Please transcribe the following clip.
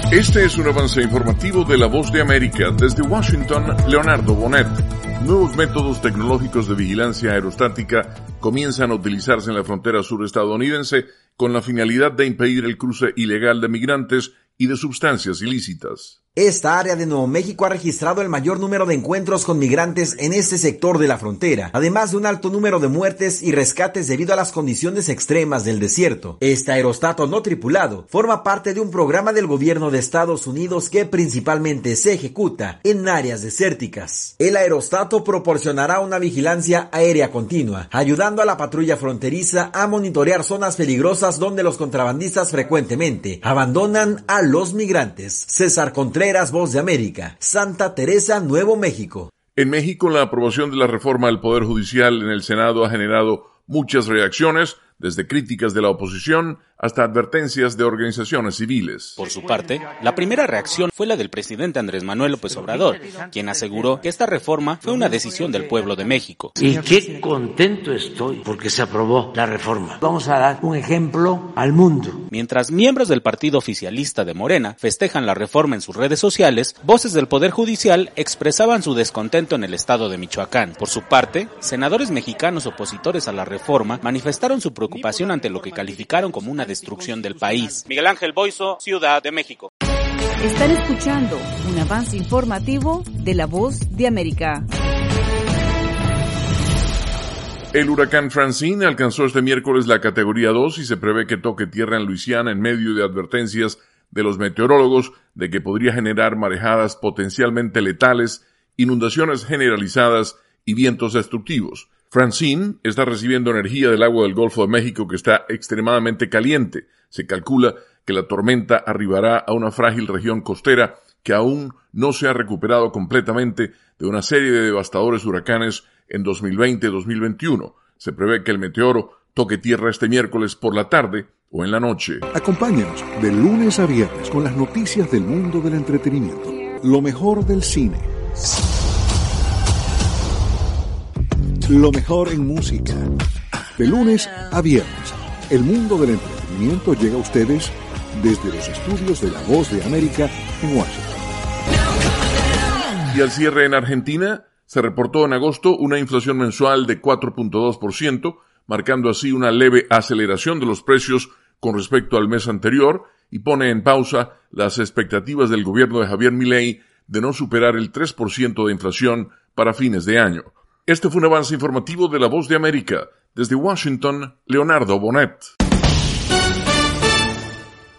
Este es un avance informativo de La Voz de América. Desde Washington, Leonardo Bonet. Nuevos métodos tecnológicos de vigilancia aerostática comienzan a utilizarse en la frontera sur estadounidense con la finalidad de impedir el cruce ilegal de migrantes y de sustancias ilícitas. Esta área de Nuevo México ha registrado el mayor número de encuentros con migrantes en este sector de la frontera, además de un alto número de muertes y rescates debido a las condiciones extremas del desierto. Este aerostato no tripulado forma parte de un programa del gobierno de Estados Unidos que principalmente se ejecuta en áreas desérticas. El aerostato proporcionará una vigilancia aérea continua, ayudando a la patrulla fronteriza a monitorear zonas peligrosas donde los contrabandistas frecuentemente abandonan a los migrantes. César Contreras, Voz de América, Santa Teresa, Nuevo México. En México, la aprobación de la reforma del Poder Judicial en el Senado ha generado muchas reacciones, desde críticas de la oposición hasta advertencias de organizaciones civiles. Por su parte, la primera reacción fue la del presidente Andrés Manuel López Obrador, quien aseguró que esta reforma fue una decisión del pueblo de México. Y qué contento estoy porque se aprobó la reforma. Vamos a dar un ejemplo al mundo. Mientras miembros del partido oficialista de Morena festejan la reforma en sus redes sociales, voces del Poder Judicial expresaban su descontento en el estado de Michoacán. Por su parte, senadores mexicanos opositores a la reforma manifestaron su preocupación ante lo que calificaron como una destrucción del país. Miguel Ángel Boiso, Ciudad de México. Están escuchando un avance informativo de La Voz de América. El huracán Francine alcanzó este miércoles la categoría 2 y se prevé que toque tierra en Luisiana en medio de advertencias de los meteorólogos de que podría generar marejadas potencialmente letales, inundaciones generalizadas y vientos destructivos. Francine está recibiendo energía del agua del Golfo de México que está extremadamente caliente. Se calcula que la tormenta arribará a una frágil región costera que aún no se ha recuperado completamente de una serie de devastadores huracanes en 2020 y 2021. Se prevé que el meteoro toque tierra este miércoles por la tarde o en la noche. Acompáñanos de lunes a viernes con las noticias del mundo del entretenimiento. Lo mejor del cine. Lo mejor en música. De lunes a viernes, el mundo del entretenimiento llega a ustedes desde los estudios de La Voz de América en Washington. Y al cierre en Argentina, se reportó en agosto una inflación mensual de 4.2%, marcando así una leve aceleración de los precios con respecto al mes anterior y pone en pausa las expectativas del gobierno de Javier Milei de no superar el 3% de inflación para fines de año. Este fue un avance informativo de La Voz de América. Desde Washington, Leonardo Bonet.